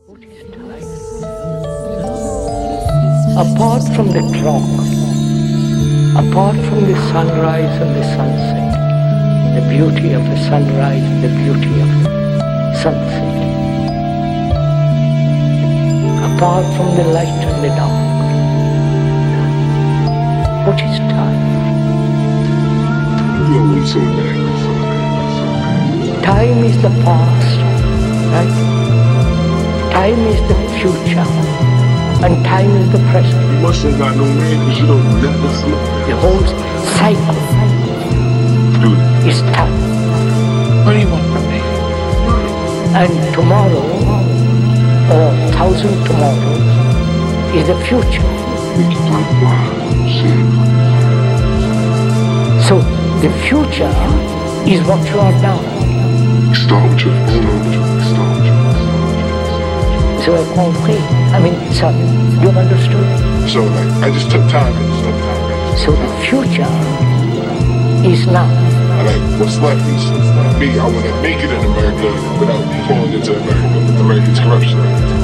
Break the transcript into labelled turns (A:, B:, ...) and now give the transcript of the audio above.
A: Apart from the clock, apart from the sunrise and the sunset, the beauty of the sunrise, the beauty of the sunset, apart from the light and the dark, what is time? Time is the past, right? Time is the future, and time is the present.
B: You must have got no rain because you don't never sleep.
A: The whole cycle is time.
C: What do you want from me?
A: And tomorrow, or 1,000 tomorrows, is the future. So the future is what you are now.
B: Start with your phone.
A: So I compris. I mean, so you understood?
B: So like, I just took time.
A: So the future is now.
B: Like, what's left is me. I want to make it in America without falling into America's corruption.